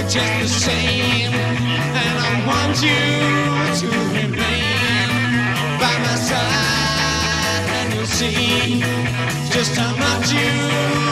just the same, and I want you to remain by my side, and you'll see just how much you